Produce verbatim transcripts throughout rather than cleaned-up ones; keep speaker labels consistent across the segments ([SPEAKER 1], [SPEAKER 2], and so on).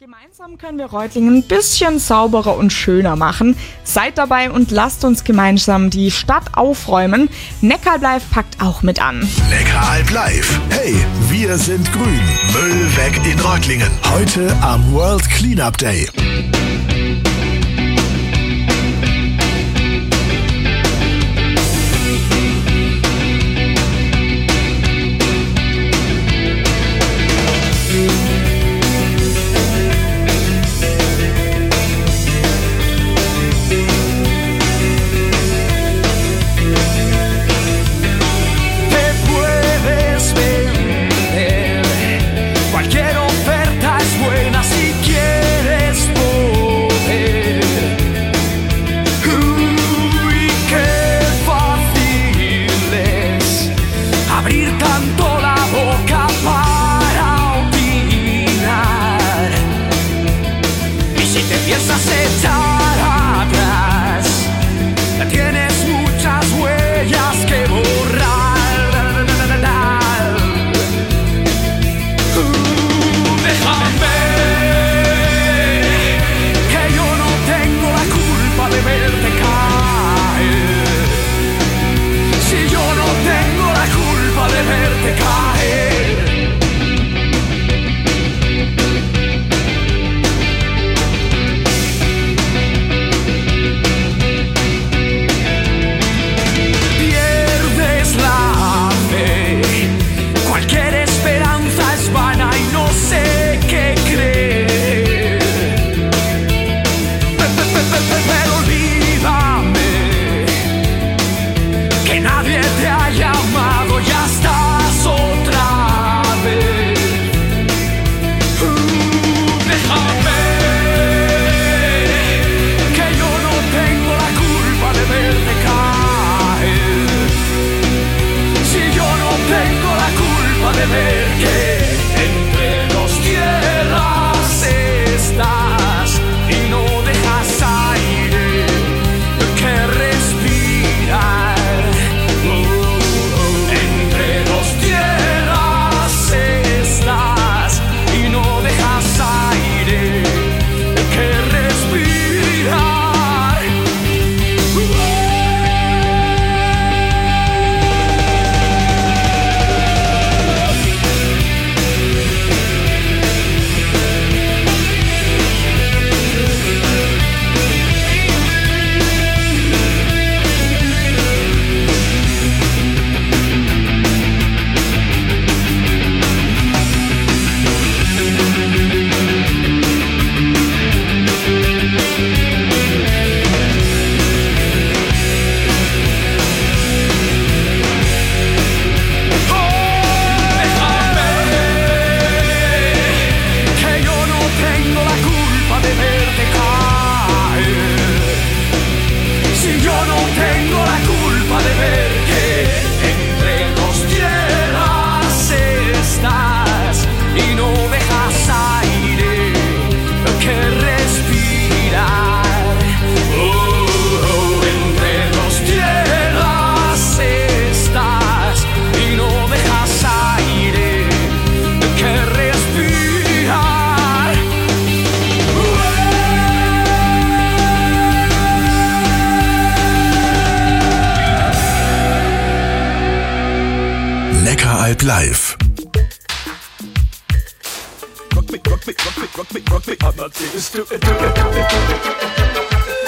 [SPEAKER 1] Gemeinsam können wir Reutlingen ein bisschen sauberer und schöner machen. Seid dabei und lasst uns gemeinsam die Stadt aufräumen. Neckaralb packt auch mit an.
[SPEAKER 2] Neckaralb live. Hey, wir sind grün. Müll weg in Reutlingen. Heute am World Cleanup Day. Neckaralb live.
[SPEAKER 3] Rock me, rock me, rock me, rock me, rock me, Amadeus, do it, do it, do it, do it.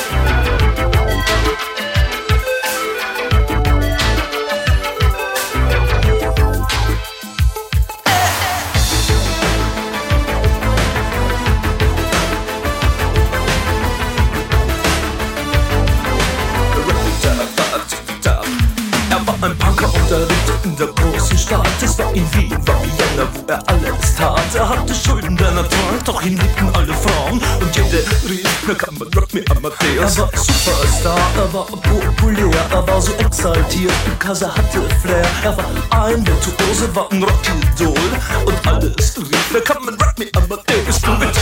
[SPEAKER 3] Ein Punker unterrichtet in der großen Stadt. Es war in Wien, war Vienna, wo er alles tat. Er hatte Schulden, der Natur, doch ihn liebten alle Frauen. Und jede rief, na kann man rock me Amadeus. Er war Superstar, er war populär, er war so exaltiert, because er hatte Flair. Er war ein Virtuose, war ein Rockidol. Und alles rief, na kann man rock me Amadeus. Du mit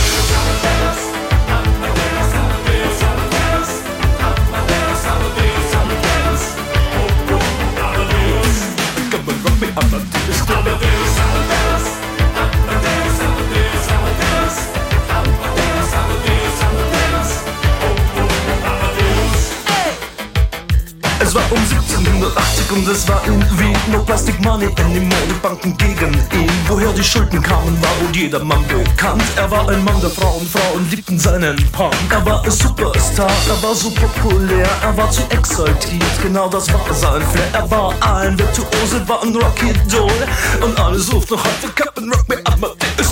[SPEAKER 3] Amadeus, Amadeus, Amadeus, Amadeus, Amadeus, Amadeus. war um siebzehnhundertachtzig und es war in Wien. No Plastic Money anymore, die Banken gegen ihn. Woher die Schulden kamen, war wohl jedermann bekannt. Er war ein Mann der Frauen, Frauen liebten seinen Punk. Er war ein Superstar, er war so populär, er war zu exaltiert, genau das war sein Flair. Er war ein Virtuose, war ein Rocky Doll und alle suchten noch heute Captain Rock Me Amadeus.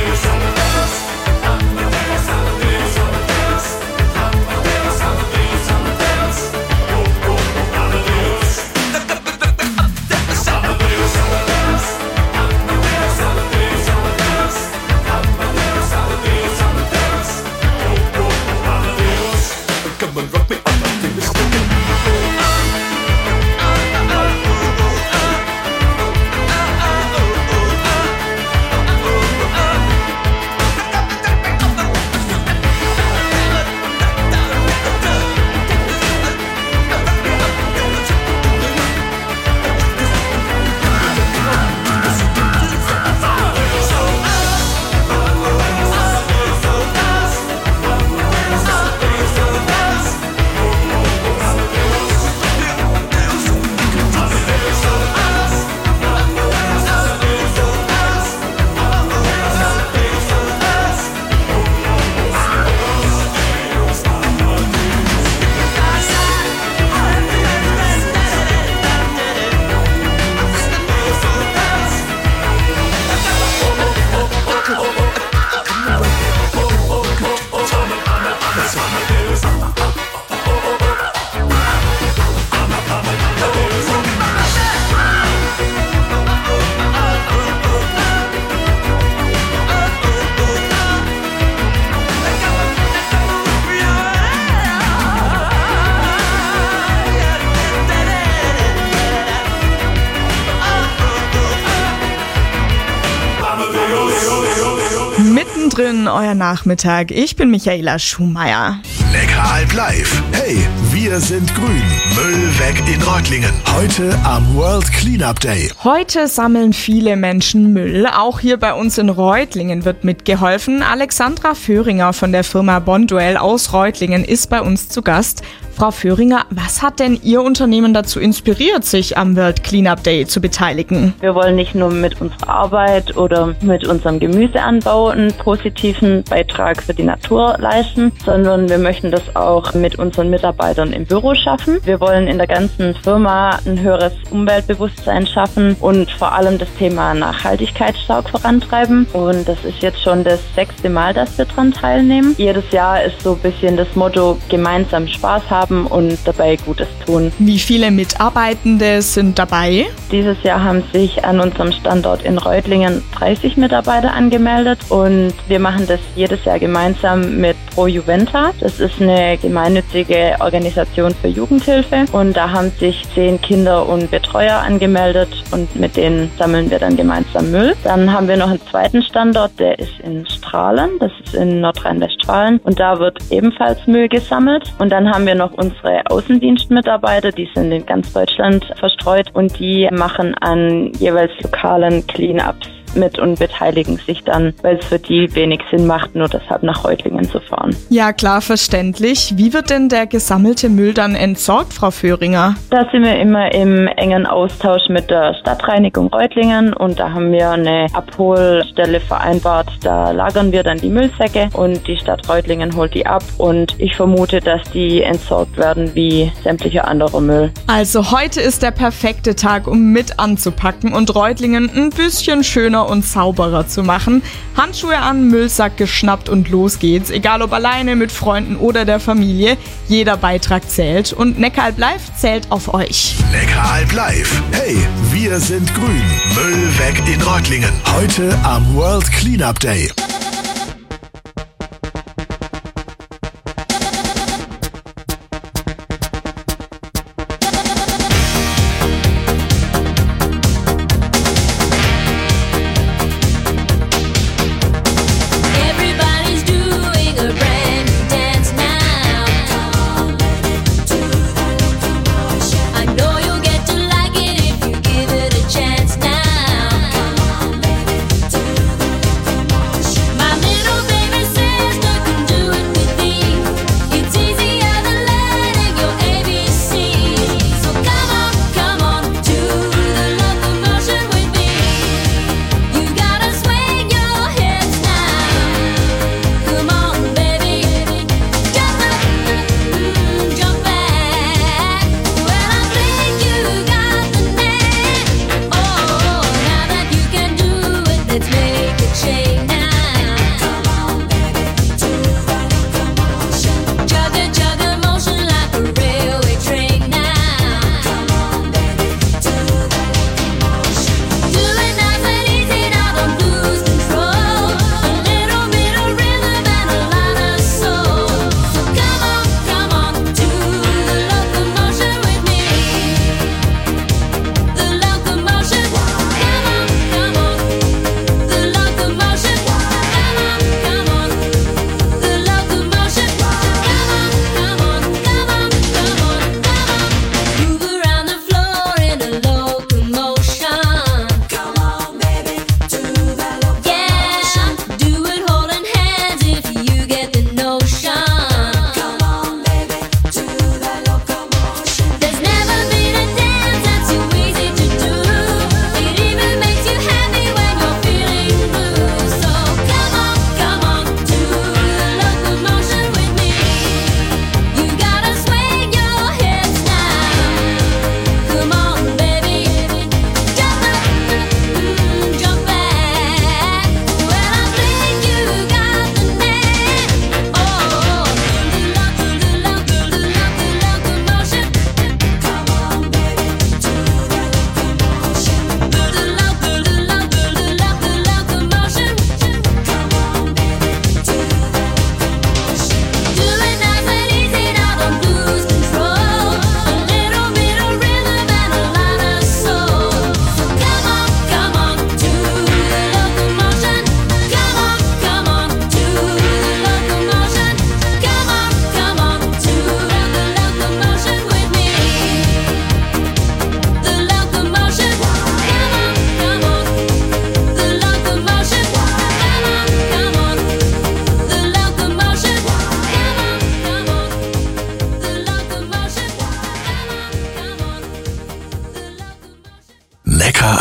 [SPEAKER 1] Mittendrin, euer Nachmittag. Ich bin Michaela Schumacher.
[SPEAKER 2] Neckaralb live. Hey, wir sind grün. Müll weg in Reutlingen. Heute am World Cleanup Day.
[SPEAKER 1] Heute sammeln viele Menschen Müll. Auch hier bei uns in Reutlingen wird mitgeholfen. Alexandra Föhringer von der Firma Bonduell aus Reutlingen ist bei uns zu Gast. Frau Föhringer, was hat denn Ihr Unternehmen dazu inspiriert, sich am World Cleanup Day zu beteiligen?
[SPEAKER 4] Wir wollen nicht nur mit unserer Arbeit oder mit unserem Gemüseanbau einen positiven Beitrag für die Natur leisten, sondern wir möchten das auch mit unseren Mitarbeitern im Büro schaffen. Wir wollen in der ganzen Firma ein höheres Umweltbewusstsein schaffen und vor allem das Thema Nachhaltigkeit stark vorantreiben. Und das ist jetzt schon das sechste Mal, dass wir daran teilnehmen. Jedes Jahr ist so ein bisschen das Motto, gemeinsam Spaß haben und dabei Gutes tun.
[SPEAKER 1] Wie viele Mitarbeitende sind dabei?
[SPEAKER 4] Dieses Jahr haben sich an unserem Standort in Reutlingen dreißig Mitarbeiter angemeldet und wir machen das jedes Jahr gemeinsam mit Pro Juventa. Das ist eine gemeinnützige Organisation für Jugendhilfe und da haben sich zehn Kinder und Betreuer angemeldet und mit denen sammeln wir dann gemeinsam Müll. Dann haben wir noch einen zweiten Standort, der ist in Strahlen, das ist in Nordrhein-Westfalen und da wird ebenfalls Müll gesammelt. Und dann haben wir noch unsere Außendienstmitarbeiter, die sind in ganz Deutschland verstreut und die machen an jeweils lokalen Cleanups mit und beteiligen sich dann, weil es für die wenig Sinn macht, nur deshalb nach Reutlingen zu fahren.
[SPEAKER 1] Ja, klar, verständlich. Wie wird denn der gesammelte Müll dann entsorgt, Frau Föhringer?
[SPEAKER 4] Da sind wir immer im engen Austausch mit der Stadtreinigung Reutlingen und da haben wir eine Abholstelle vereinbart. Da lagern wir dann die Müllsäcke und die Stadt Reutlingen holt die ab und ich vermute, dass die entsorgt werden wie sämtlicher anderer Müll.
[SPEAKER 1] Also heute ist der perfekte Tag, um mit anzupacken und Reutlingen ein bisschen schöner und sauberer zu machen. Handschuhe an, Müllsack geschnappt und los geht's. Egal ob alleine, mit Freunden oder der Familie, jeder Beitrag zählt und Neckaralb live zählt auf euch.
[SPEAKER 2] Neckaralb live. Hey, wir sind grün. Müll weg in Reutlingen. Heute am World Cleanup Day.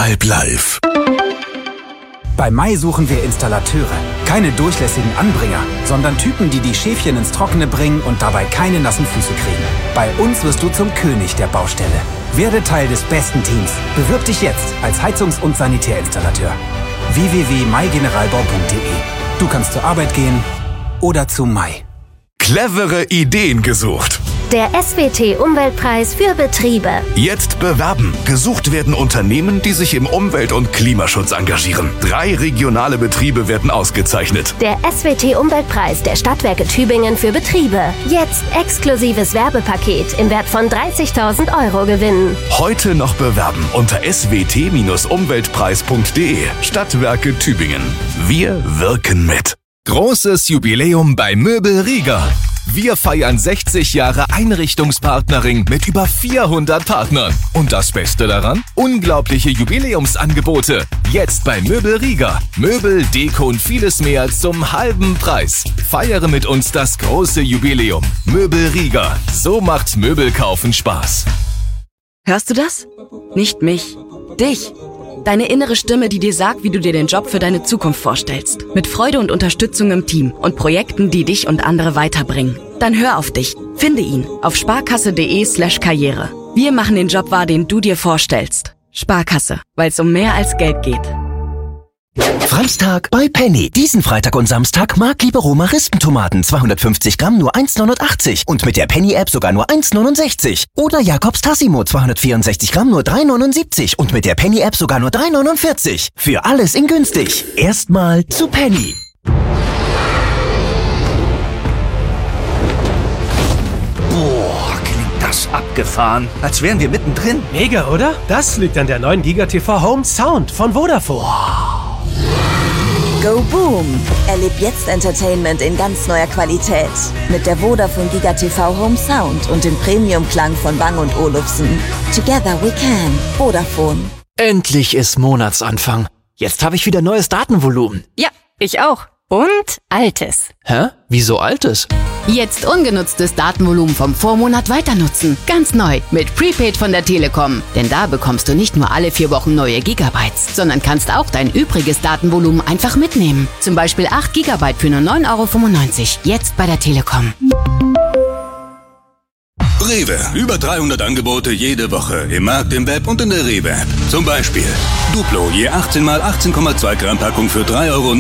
[SPEAKER 2] Deshalb live.
[SPEAKER 5] Bei Mai suchen wir Installateure. Keine durchlässigen Anbringer, sondern Typen, die die Schäfchen ins Trockene bringen und dabei keine nassen Füße kriegen. Bei uns wirst du zum König der Baustelle. Werde Teil des besten Teams. Bewirb dich jetzt als Heizungs- und Sanitärinstallateur. w w w punkt mai generalbau punkt de. Du kannst zur Arbeit gehen oder zu Mai.
[SPEAKER 2] Clevere Ideen gesucht.
[SPEAKER 6] Der S W T-Umweltpreis für Betriebe.
[SPEAKER 2] Jetzt bewerben. Gesucht werden Unternehmen, die sich im Umwelt- und Klimaschutz engagieren. Drei regionale Betriebe werden ausgezeichnet.
[SPEAKER 6] Der S W T-Umweltpreis der Stadtwerke Tübingen für Betriebe. Jetzt exklusives Werbepaket im Wert von dreißigtausend Euro gewinnen.
[SPEAKER 2] Heute noch bewerben unter s w t Bindestrich umweltpreis punkt de. Stadtwerke Tübingen. Wir wirken mit. Großes Jubiläum bei Möbel Rieger. Wir feiern sechzig Jahre Einrichtungspartnering mit über vierhundert Partnern. Und das Beste daran? Unglaubliche Jubiläumsangebote. Jetzt bei Möbel Rieger. Möbel, Deko und vieles mehr zum halben Preis. Feiere mit uns das große Jubiläum. Möbel Rieger. So macht Möbelkaufen Spaß.
[SPEAKER 7] Hörst du das? Nicht mich. Dich. Deine innere Stimme, die dir sagt, wie du dir den Job für deine Zukunft vorstellst. Mit Freude und Unterstützung im Team und Projekten, die dich und andere weiterbringen. Dann hör auf dich. Finde ihn auf sparkasse.de slash Karriere. Wir machen den Job wahr, den du dir vorstellst. Sparkasse, weil es um mehr als Geld geht.
[SPEAKER 8] Freitag bei Penny. Diesen Freitag und Samstag Mark Liberoma Rispentomaten. zweihundertfünfzig Gramm nur eins neunundachtzig. Und mit der Penny-App sogar nur eins neunundsechzig. Oder Jakobs Tassimo zweihundertvierundsechzig Gramm nur drei neunundsiebzig. Und mit der Penny-App sogar nur drei neunundvierzig. Für alles in günstig. Erstmal zu Penny.
[SPEAKER 9] Boah, klingt das abgefahren. Als wären wir mittendrin.
[SPEAKER 10] Mega, oder? Das liegt an der neuen Giga-T V Home Sound von Vodafone.
[SPEAKER 9] Wow.
[SPEAKER 11] Go Boom! Erleb jetzt Entertainment in ganz neuer Qualität. Mit der Vodafone Giga-T V Home Sound und dem Premium-Klang von Bang und Olufsen. Together we can. Vodafone.
[SPEAKER 12] Endlich ist Monatsanfang. Jetzt habe ich wieder neues Datenvolumen.
[SPEAKER 13] Ja, ich auch. Und altes.
[SPEAKER 12] Hä? Wieso altes?
[SPEAKER 13] Jetzt ungenutztes Datenvolumen vom Vormonat weiter nutzen. Ganz neu mit Prepaid von der Telekom. Denn da bekommst du nicht nur alle vier Wochen neue Gigabytes, sondern kannst auch dein übriges Datenvolumen einfach mitnehmen. Zum Beispiel acht Gigabyte für nur neun Euro fünfundneunzig. Jetzt bei der Telekom.
[SPEAKER 14] Rewe. Über dreihundert Angebote jede Woche. Im Markt, im Web und in der Rewe-App. Zum Beispiel Duplo, je achtzehn mal achtzehn Komma zwei Gramm Packung für drei Euro.